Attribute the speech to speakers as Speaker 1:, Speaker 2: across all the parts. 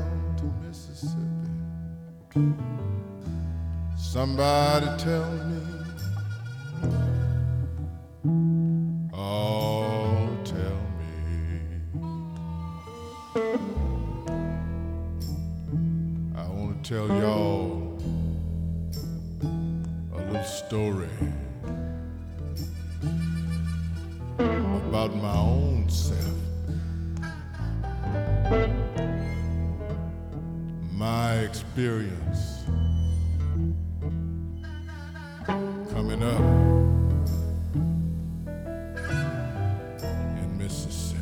Speaker 1: down to Mississippi. Somebody tell me, oh, tell me. I want to tell y'all a little story about my own self. My experience coming up in Mississippi.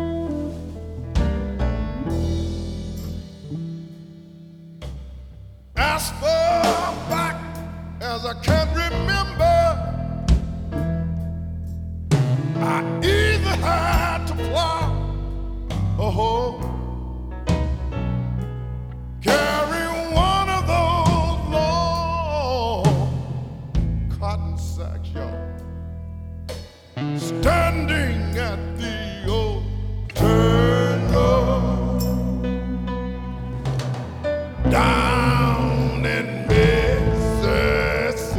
Speaker 1: As far back as I can remember, I either had to plow or hoe. Standing at the old turn down in Mississippi,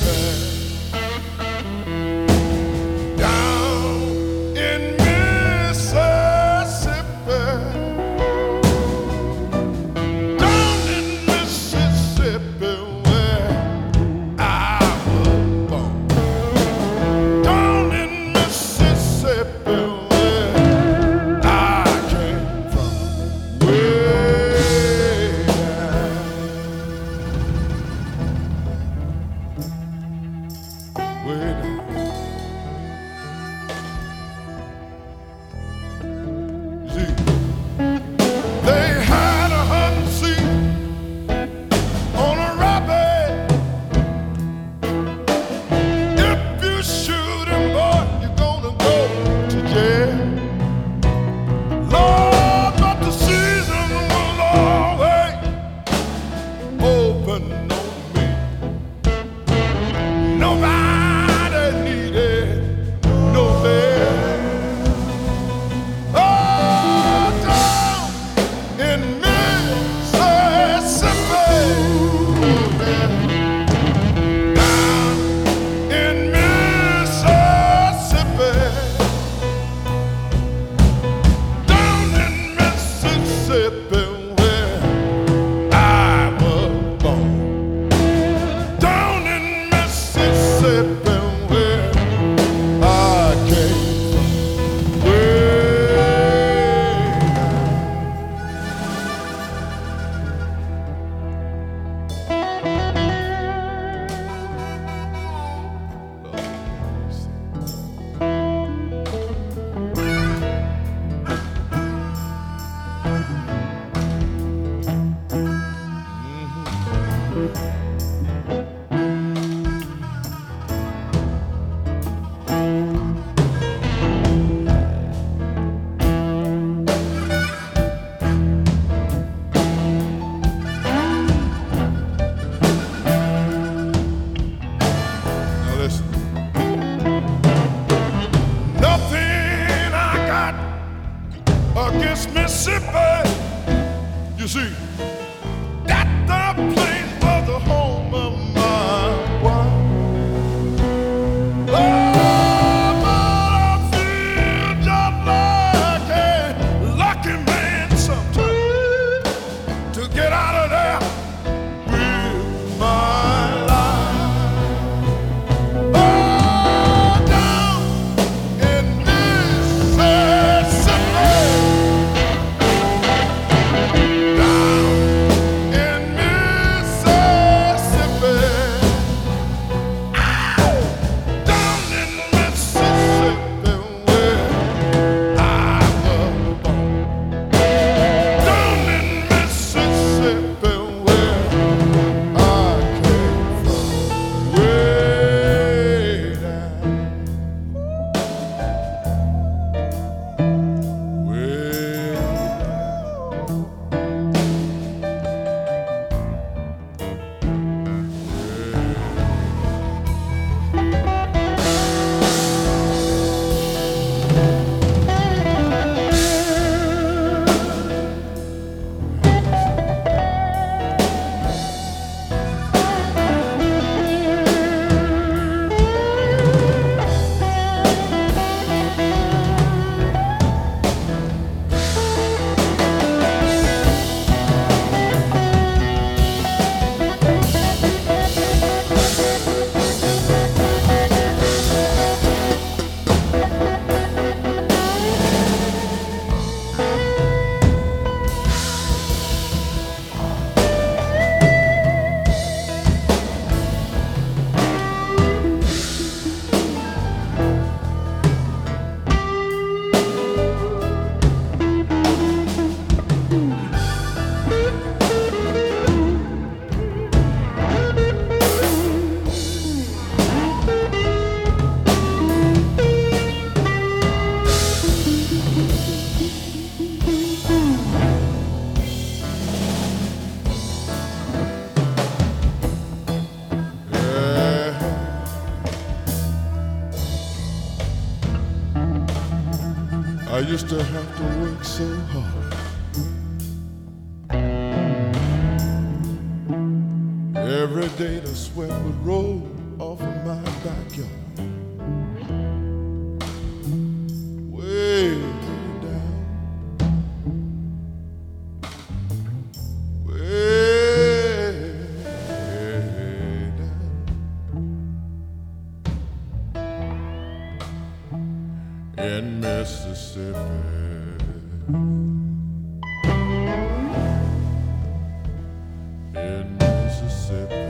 Speaker 1: down in Mississippi, down in Mississippi, where I was born. Down in Mississippi, where I came from, way down, way down. See, they had a hunting seat on a rabbit. If you shoot him, boy, you're gonna go to jail. Lord, but the season was always open on me. Nobody needed no bed. Oh, down in Mississippi, down in Mississippi, down in Mississippi, where I was born. Down in Mississippi, where I came from, way Now listen, nothing I got against Mississippi. You see, that the place was the home of my wife. Oh, but I feel just like a lucky man sometimes to get out of there with my life. Oh, down in Mississippi, down used to have to work so hard. Every day the sweat would roll off of my backyard. Way down, way down in Mississippi. In Mississippi.